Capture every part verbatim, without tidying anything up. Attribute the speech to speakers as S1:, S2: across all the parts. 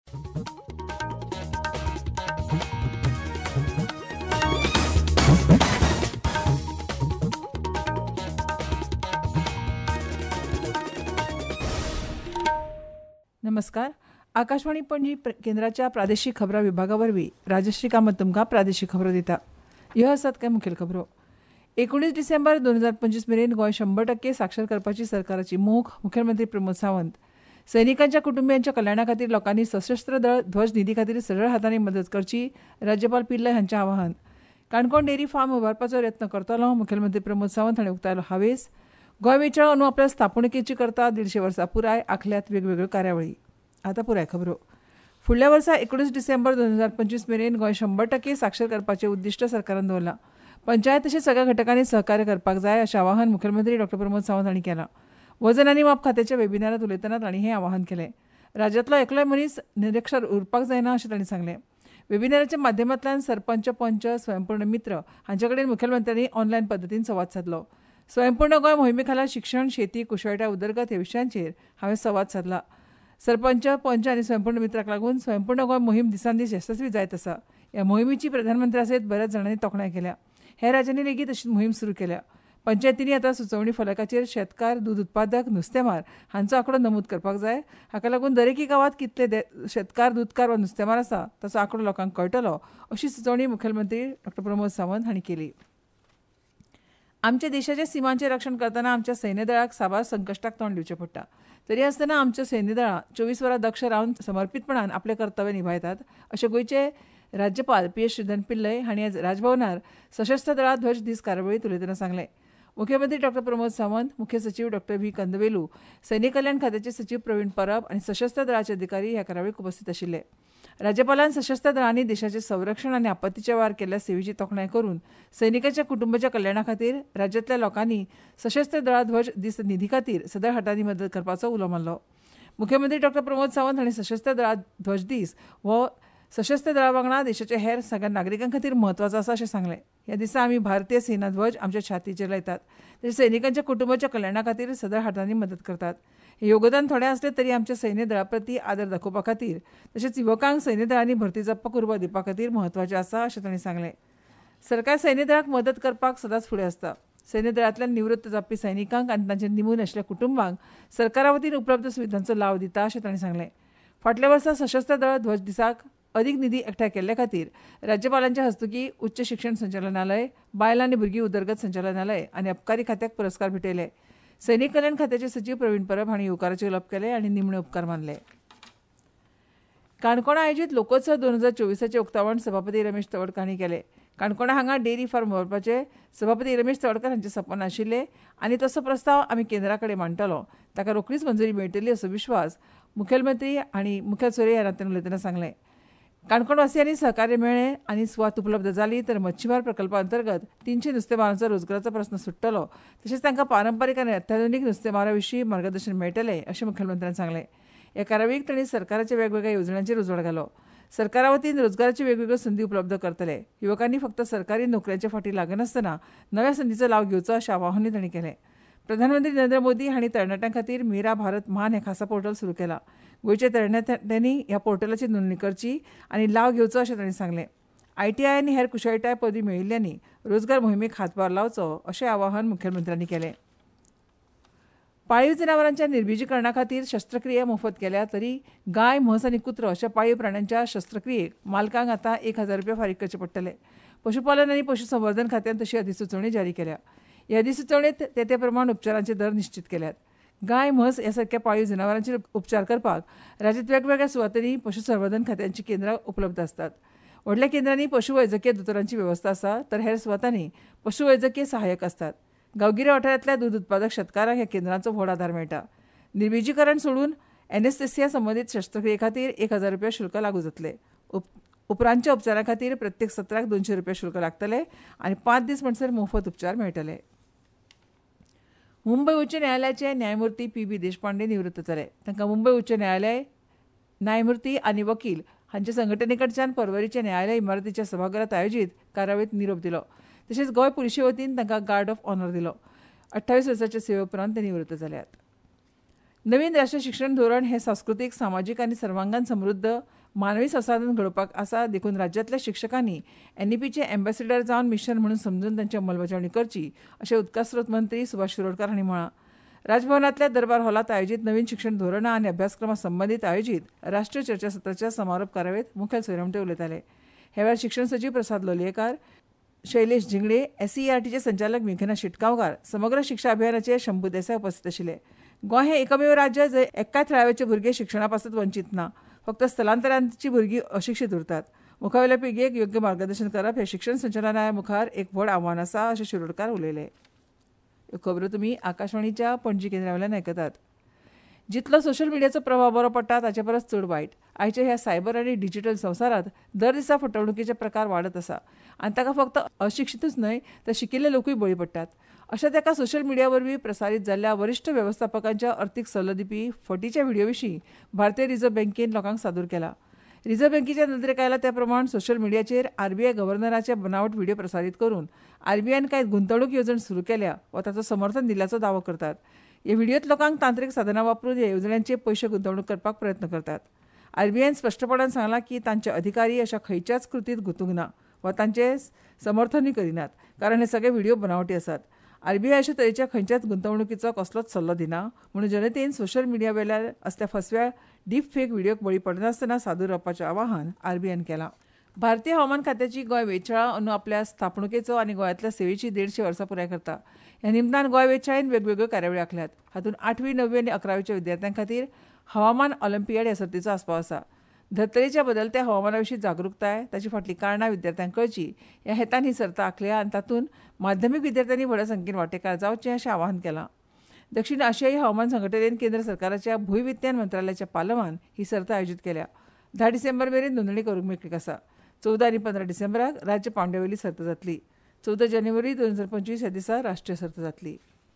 S1: नमस्कार. आकाशवाणी पणजी केंद्राच्या प्रादेशीक खबरां विभागा वरवीं राजश्री कामत तुमकां प्रादेशीक खबरो दिता. ह्यो आसात कांय मुखेल खबरो. एकोणीस डिसेंबर दोन हजार पंचवीस मेरेन गोंय शंबर टक्के साक्षर करपाची सरकाराची मोख. मुखेलमंत्री प्रमोद सावंत. सैनिकांच्या कुटुंबियांच्या कल्याणा खातीर लोकांनी सशस्त्र दळ ध्वज निधी खातीर सरळ हातांनी मदत करची. राज्यपाल पिल्लय हांचें आवाहन. काणकोण डेरी फार्म उबारपाचो यत्न करतलो. मुखेलमंत्री प्रमोद सावंत हांणी उक्तायलो हावेस. गोंय वेंचण अंदू आपल्या स्थापणुकेची करता देडशे वर्सां पुराय आंखल्यात वेगवेगळ्यो कार्यावळी. आतां पुराय खबरो. फुडल्या वर्सा एकोणीस डिसेंबर दोन हजार पंचवीस मेरेन गोंय शंबर टक्के साक्षर करपाचें उद्दिश्ट सरकारान दवरलां. पंचायत तशेंच सगळ्या घटकांनी सहकार्य करपाक जाय अशें आवाहन मुखेलमंत्री डॉ प्रमोद सावंत हांणी केलां. वजन आनी माप खात्याच्या वेबिनारांत उलयतना तांणी हें आवाहन केलें. राज्यांतलो एकलोय मनीस निरक्षर उरपाक जायना अशें तांणी सांगलें. वेबिनाराच्या माध्यमांतल्यान सरपंच पंच स्वयंपूर्ण मित्र हांचे कडेन मुखेलमंत्र्यांनी ऑनलायन पद्दतीन संवाद सादलो. स्वयंपूर्ण गोंय मोहिमे खाला शिक्षण शेती कुशळटाय उदरगत ह्या विशयांचेर हांवें संवाद सादला. सरपंच पंच आनी स्वयंपूर्ण मित्राक लागून स्वयंपूर्ण गोंय मोहीम दिसान दीस यशस्वी जायत आसा. ह्या मोहिमेची प्रधानमंत्र्या सयत बऱ्याच जाणांनी तोखणाय केल्या. हेर राज्यांनी लेगीत अशीच मोहीम सुरू केल्या. पंचायतींनी आतां सुचोवणी फलकाचेर शेतकार दूद उत्पादक नुस्तेमार हांचो आंकडो नमूद करपाक जाय. हाका लागून दरेकी गांवांत कितले शेतकार दूदकार वा नुस्तेमार आसा ताचो आंकडो लोकांक कळटलो अशी सुचोवणी मुखेलमंत्री डॉ प्रमोद सावंत हांणी केली. आमच्या देशाच्या सिमांचें रक्षण करतना आमच्या सैन्य दळाक साबार संकश्टाक तोंड दिवचें पडटा. तरी आसतना आमच्या सैन्य दळां चोवीस वरां दक्ष रावन समर्पितपणान आपलें कर्तव्य निभायतात अशें गोंयचे राज्यपाल पी एस श्रीधरन पिल्लय हांणी आज राजभवनार सशस्त्र दळा ध्वज दीस कार्यावळींत उलयतना सांगलें. मुख्यमंत्री डॉ प्रमोद सावंत, मुख्य सचिव डॉ व्ही कंदवेलू, सैनिक कल्याण खात्याचे सचिव प्रवीण परब आनी सशस्त्र दळाचे अधिकारी ह्या कार्यावळीक उपस्थित आशिल्ले. राज्यपालान सशस्त्र दळांनी देशाचें संरक्षण आनी आपत्तीच्या वेळार केल्ल्या सेवेची तोखणाय करून सैनिकांच्या कुटुंबाच्या कल्याणा खातीर राज्यांतल्या लोकांनी सशस्त्र दळा ध्वज दीस निधी खातीर सदळ हातांनी मदत करपाचो उलो मारलो. मुख्यमंत्री डॉ प्रमोद सावंत हांणी सशस्त्र दळा ध्वज दीस हो सशस्त्र दळा वांगडा देशाच्या हेर सगळ्या नागरिकां खातीर म्हत्वाचो आसा अशें सांगलें. ह्या दिसा आमी भारतीय सेना ध्वज आमच्या छातीचेर लायतात. तशेंच सैनिकांच्या कुटुंबाच्या कल्याणा खातीर सदळ हातांनी मदत करतात. हे योगदान थोडें आसलें तरी आमच्या सैन्य दळा प्रती आदर दाखोवपा खातीर तशेंच युवकांक सैन्य दळांनी भरती जप्प उर्बा दिवपा खातीर म्हत्वाचें आसा अशें तांणी सांगलें. सरकार सैन्य दळाक मदत करपाक सदांच फुडें आसता. सैन्य दळांतल्यान निवृत्त जावपी सैनिकांक आनी तांचे निमून आशिल्ल्या कुटुंबांक सरकारा वतीन उपलब्ध सुविधांचो लाव दिता अशें तांणी सांगलें. फाटल्या वर्सा सशस्त्र दळ ध्वज दिसाक अदीक निधी एकठांय केल्ले खातीर राज्यपालांच्या हस्तुकी उच्च शिक्षण संचालनालय, बायलां आनी भुरगीं उदरगत संचालनालय आनी अबकारी खात्याक पुरस्कार भेटयले. सैनीक कल्याण खात्याचे सचिव प्रवीण परब हांणी येवकाराचे उलोवप केले आनी निमणे उपकार मानले. काणकोणा आयोजीत लोकोत्सव दोन हजार चोवीसाचे उक्तावण सभापती रमेश तवडकर हांणी केलें. काणकोणा हांगा डेरी फार्म उबारपाचे सभापती रमेश तवडकर हांचें सपन आशिल्लें आनी तसो प्रस्ताव आमी केंद्रा कडेन मांडटलो. ताका रोखडीच मंजुरी मेळटली असो विश्वास मुखेलमंत्री आनी मुखेल सोयरे ह्या नात्यान उलयतना सांगलें. काणकोणवासियांनी सहकार्य मेळ्ळें आनी सुवात उपलब्ध जाली तर मच्छीमार प्रकल्पा अंतर्गत तिनशे नुस्तेमारांचो रोजगाराचो प्रस्न सुट्टलो. तशेंच तांकां पारंपारीक आनी अत्याधुनीक नुस्तेमारा विशीं मार्गदर्शन मेळटलें अशें मुखेलमंत्र्यान सांगलें. ह्या कार्यावळीक तांणी सरकाराच्या वेगवेगळ्या येवजण्यांचेर उजवाड घालो. सरकारा वतीन रोजगाराच्यो वेगवेगळ्यो संदी उपलब्ध करतले. युवकांनी फक्त सरकारी नोकऱ्यांच्या फाटीं लागनासतना नव्या संदीचो लाव घेवचो अशें आवाहनूय तांणी केलें. प्रधानमंत्री नरेंद्र मोदी हांणी तरणाट्यां खातीर मेरा भारत मान हें खासा पोर्टल सुरू केलां. गोंयच्या तरणाट्यांनी ह्या पोर्टलाची नोंदणी करची आनी लाव घेवचो अशें तांणी सांगलें. आयटीआय आनी हेर कुशळटाय पदवी मेळिल्ल्यांनी रोजगार मोहिमेक हातभार लावचो अशें आवाहन मुखेलमंत्र्यांनी केलें. पाळीव जनावरांच्या निर्बिजीकरणा खातीर शस्त्रक्रिया मोफत केल्या तरी गाय, म्हस आनी कुत्रो अशा पाळीव प्राण्यांच्या शस्त्रक्रियेक मालकांक आतां एक हजार रुपया फारीक करचे पडटले. पशुपालन आनी पशुसंवर्धन खात्यान तशी अधिसुचोवणी जारी केल्या. ह्या अधिसुचोवणेंत ते ते प्रमाण उपचारांचे दर निश्चित केल्यात. गाय, म्हस ह्या सारक्या पाळीव जनावरांचेर उपचार करपाक राज्यांत वेगवेगळ्या सुवातांनी पशुसंवर्धन खात्यांची केंद्रां उपलब्ध आसतात. व्हडल्या केंद्रांनी पशुवैजकीय दोतोरांची वेवस्था आसा तर हेर सुवातांनी पशुवैजकीय सहाय्यक आसतात. गांवगिऱ्या वाठारांतल्या दूद उत्पादक शेतकारांक ह्या केंद्रांचो व्हड आदार मेळटा. निर्बिजीकरण सोडून एनेस्थेसिया संबंदीत शस्त्रक्रिये खातीर एक हजार रुपया शुल्क लागू जातले. उपरांतच्या उपचारा खातीर प्रत्येक सत्राक दोनशे रुपया शुल्क लागतले आनी पांच दीस म्हणसर मोफत उपचार मेळटले. मुंबय उच्च न्यायालयाचे न्यायमूर्ती पी बी देशपांडे निवृत्त जाले. तांकां मुंबय उच्च न्यायालय न्यायमूर्ती आनी वकील हांच्या संघटने कडच्यान पर्वरीच्या न्यायालय इमारतीच्या सभाघरांत आयोजीत कार्यावळीत निरोप दिलो. तशेंच गोंय पुलिशे वतीन तांकां गार्ड ऑफ ऑनर दिलो. अठ्ठावीस वर्सांच्या सेवे उपरांत ते निवृत्त जाल्यात. नवीन राष्ट्रीय शिक्षण धोरण हें सांस्कृतीक, सामाजीक आनी सर्वांगान समृद्ध मानवी संसाधन घडोवपाक आसा, देखून राज्यांतल्या शिक्षकांनी एनईपीचे एम्बेसिडर जावन मिशन म्हणून समजून तांची अंमलबजावणी करची, अशें उदका स्रोत मंत्री सुभाष शिरोडकार हांणी म्हळां. राजभवनांतल्या दरबार हॉलांत आयोजीत नवीन शिक्षण धोरणां आनी अभ्यासक्रमा संबंदीत आयोजीत राष्ट्रीय चर्चा सत्राच्या समारोप कार्यावळींत मुखेल सोयरे उलयताले. हे वेळार शिक्षण सचिव प्रसाद लोलयेकार, शैलेश जिंगडे, एसईआरटीचे संचालक मेघना शिटगांवकार, समग्र शिक्षा अभियानाचे शंभू देसाय उपस्थित आशिल्ले. गोंय हे एकमेव राज्य जंय एकाच थळाव्याचे भुरगे शिक्षणा पासून वंचीत ना. फक्त स्थलांतरांची भुरगीं अशिक्षीत उरतात. मुखावेल्या पिळगेक योग्य मार्गदर्शन करप हे शिक्षण संचालनालया मुखार एक व्हड आव्हान आसा, अशें शिरोडकार उलयले. ह्यो खबरो तुमी आकाशवाणीच्या पणजी केंद्रावेल्यान आयकतात. जितलो सोशल मिडियाचो प्रभाव बरो पडटा ताचे परस चड वायट. आयच्या ह्या सायबर आनी डिजिटल संवसारांत दर दिसा फटवणुकीचे प्रकार वाडत आसा आनी ताका फक्त अशिक्षितूच न्हय तर शिकिल्ले लोकूय बळी पडटात. अशें ताका सोशल मिडिया वरवीं प्रसारीत जाल्ल्या वरिश्ठ वेवस्थापकांच्या अर्थीक सल्लो दिवपी फटीच्या व्हिडिओ विशीं भारतीय रिझर्व्ह बँकेन लोकांक सादूर केला. रिझर्व्ह बँकेच्या नदरेक आयला त्या प्रमाण सोशल मिडियाचेर आरबीआय गव्हर्नराचे बनावट व्हिडिओ प्रसारीत करून आरबीआयन कांय गुंतवणूक येवजण सुरू केल्या वा ताचो समर्थन दिल्याचो दावो करतात. ह्या व्हिडिओत लोकांक तांत्रीक साधनां वापरून ह्या येवजण्यांचे पयशे गुंतवणूक करपाक प्रयत्न करतात. आरबीआयन स्पश्टपणान सांगलां की तांचे अधिकारी अशा खंयच्याच कृतींत गुंतूंक ना वा तांचे समर्थनूय करिनात, कारण हे सगळे व्हिडिओ बनावटी आसात. आरबीआय अशा तरेच्या खंयच्याच गुंतवणुकीचो कसलोच सल्लो दिना, म्हणून जनतेन सोशल मिडिया वेल्यान असल्या फसव्या डीप फेक व्हिडिओक बळी पडनासतना सादूर रावपाचें आवाहन आरबीआयन केलां. भारतीय हवामान खात्याची गोंय वेधशाळा अंदू आपल्या स्थापणुकेचो आनी गोंयांतल्या सेवेची देडशे वर्सां पुराय करता. ह्या निमतान गोंय वेधशाळेन वेगवेगळ्यो कार्यावळी आंखल्यात. हातूंत आठवी णव्वी आनी अकरावेच्या विद्यार्थ्यां खातीर हवामान ऑलिंपियाड ह्या सर्तीचो आस्पाव आसा. धर्तरेच्या बदलत्या हवामाना विशीं जागरूकताय, ताची फाटली कारणां विद्यार्थ्यांक कळची ह्या हेतान ही सर्त आंखल्या आनी तातूंत माध्यमीक विद्यार्थ्यांनी व्हड संख्येन वांटेकार जावचें अशें आवाहन केलां. दक्षिण आशियाई हवामान संघटनेन केंद्र सरकाराच्या भूविज्ञान मंत्रालयाच्या पालवान ही सर्त आयोजीत केल्या. धा डिसेंबर मेरेन नोंदणी करूंक मेकळीक आसा. चवदा आनी पंदरा डिसेंबराक राज्य पांवड्यावेली सर्त जातली. चवदा जानेवारी दोन हजार पंचवीस ह्या दिसा राष्ट्रीय सर्त जातली.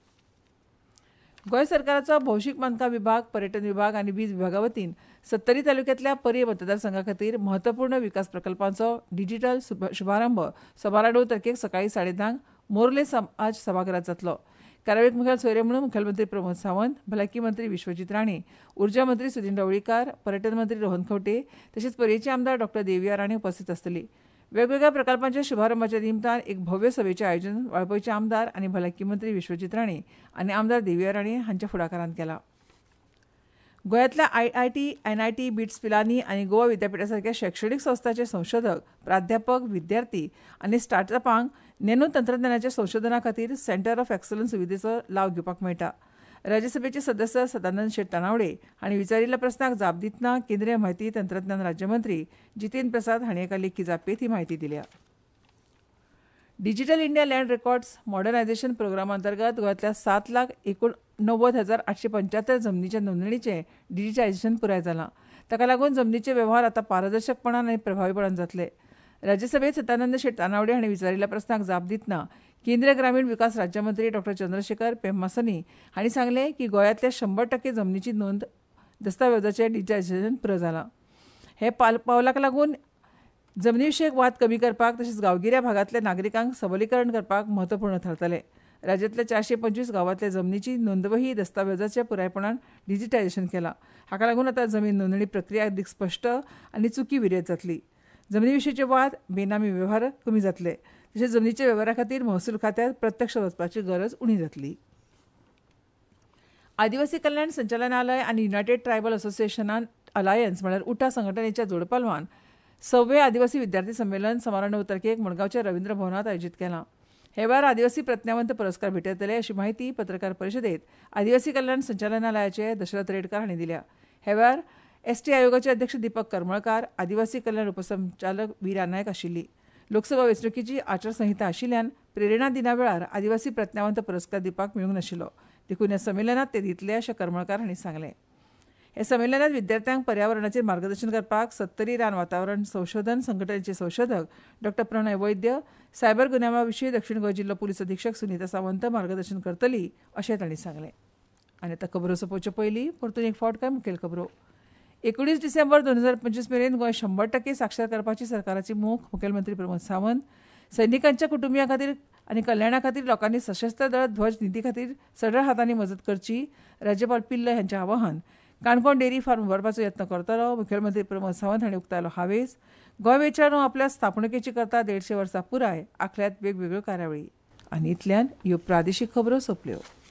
S1: गोंय सरकाराचो भौशीक बांदकाम विभाग, पर्यटन विभाग आनी वीज विभागा वतीन सत्तरी तालुक्यांतल्या पर्य मतदारसंघा खातीर महत्वपूर्ण विकास प्रकल्पांचो डिजिटल शुभारंभ सोमारा णव तारखेक सकाळी साडे धांक मोर्ले समाज सभाघरांत जातलो. कार्यावळीक मुखेल सोयरे म्हणून मुखेलमंत्री प्रमोद सावंत, भलायकी मंत्री विश्वजीत राणे, उर्जा मंत्री सुदीन ढवळीकार, पर्यटन मंत्री रोहन खंवटे तशेंच पर्येचे आमदार डॉक्टर देविया राणे उपस्थित आसतली. वेगवेगळ्या प्रकल्पांच्या शुभारंभाच्या निमतान एक भव्य सभेचें आयोजन वाळपयचे आमदार आनी भलायकी मंत्री विश्वजीत राणे आनी आमदार देविया राणे हांच्या फुडाकारांत केलां. गोंयांतल्या आयआयटी, एनआयटी, बिट्स पिलानी आनी गोवा विद्यापीठा सारख्या शैक्षणीक संस्थांचे संशोधक, प्राध्यापक, विद्यार्थी आनी स्टार्टअपांक नॅनो तंत्रज्ञानाच्या संशोधना खातीर सेंटर ऑफ एक्सलन्स सुविधेचो लाव घेवपाक मेळटा. राज्यसभेचे सदस्य सदानंद शेट तानावडे हांणी विचारिल्ल्या प्रस्नाक जाप दितना केंद्रीय म्हायती तंत्रज्ञान राज्यमंत्री जितेंद्र प्रसाद हांणी एका लेखी जापेत ही म्हायती दिल्या. Digital India land records modernisation प्रोग्रामा अंतर्गत गोंयांतल्या सात लाख एकोणव्वद हजार आठशे पंच्यात्तर जमनीच्या नोंदणीचें डिजिटायझेशन पुराय जालां. ताका लागून जमनीचे वेव्हार आतां पारदर्शकपणान आनी प्रभावीपणान जातले. राज्यसभेत सदानंद शेट तानावडे हांणी विचारिल्ल्या प्रस्नाक जाप दितना केंद्रीय ग्रामीण विकास राज्यमंत्री डॉक्टर चंद्रशेखर पेम्मासनी हांणी सांगलें की गोंयांतल्या शंबर टक्के जमनीची नोंद दस्तावेजाचें डिजिटायझेशन पुरो जालां. हे पावलाक लागून जमनी विशयक वाद कमी करपाक तशेंच गांवगिऱ्या भागांतल्या नागरिकांक सबलीकरण करपाक म्हत्वपूर्ण थारतलें. राज्यांतल्या चारशे पंचवीस गांवांतल्या जमनीची नोंदवही दस्तावेजाच्या पुरायपणान डिजिटायझेशन केलां. हाका लागून आतां जमीन नोंदणी प्रक्रिया अदीक स्पश्ट आनी चुकी विरयत जातली. जमनी विशींचे वाद, बेनामी वेव्हार कमी जातले. तशेंच जमनीच्या वेव्हारा खातीर महसूल खात्यांत प्रत्यक्ष वचपाची गरज उणी जातली. आदिवासी कल्याण संचालनालय आनी युनायटेड ट्रायबल असोसिएशन अलायन्स म्हळ्यार उटा संघटनेच्या जोडपालवान सव्वे आदिवासी विद्यार्थी संमेलन सोमारा णव तारखेक मडगांवच्या रवींद्र भवनांत आयोजीत केलां. हे वेळार आदिवासी प्रज्ञावंत पुरस्कार भेटयतले अशी माहिती पत्रकार परिशदेंत आदिवासी कल्याण संचालनालयाचे दशरथ रेडकार हांणी दिल्या. हे वेळार एसटी आयोगाचे अध्यक्ष दीपक करमळकार, आदिवासी कल्याण उपसंचालक विरा नायक आशिल्ली. लोकसभा वेंचणुकीची आचारसंहिता आशिल्ल्यान प्रेरणा दिना वेळार आदिवासी प्रज्ञावंत पुरस्कार दिवपाक मेळूंक नाशिल्लो, देखून ह्या संमेलनात ते दितले अशें करमळकार हांणी सांगलें. हे संमेलनात विद्यार्थ्यांक पर्यावरणाचेर मार्गदर्शन करपाक सत्तरी रान वातावरण संशोधन संघटनेचे संशोधक डॉक्टर प्रणय वैद्य, सायबर गुन्यांवा विशीं दक्षिण गोंय जिल्लो पुलीस अधीक्षक सुनीता सावंत मार्गदर्शन करतली अशें तांणी सांगलें. आनी आतां खबरो सोंपोवचे पयलीं परतून एक फावट कांय मुखेल खबरो. एकोणीस डिसेंबर दोन हजार पंचवीस मेरेन गोंय शंबर टक्के साक्षर करपाची सरकाराची मोख मुखेलमंत्री प्रमोद सावंत. सैनिकांच्या कुटुंबियां खातीर आनी कल्याणा खातीर लोकांनी सशस्त्र दळ ध्वज निधी खातीर सढळ हातांनी मजत करची, राज्यपाल पिल्लय हांचें आवाहन. काणकोण डेरी फार्म उबारपाचो यत्न करतलो. मुखेलमंत्री प्रमोद सावंत हांणी उक्तायलो हावेस. गोंय वेंचणूक आपल्या स्थापणुकेची करता देडशे वर्सां पुराय आंखल्यात वेगवेगळ्यो कार्यावळी. आनी इतल्यान ह्यो प्रादेशीक खबरो सोंपल्यो.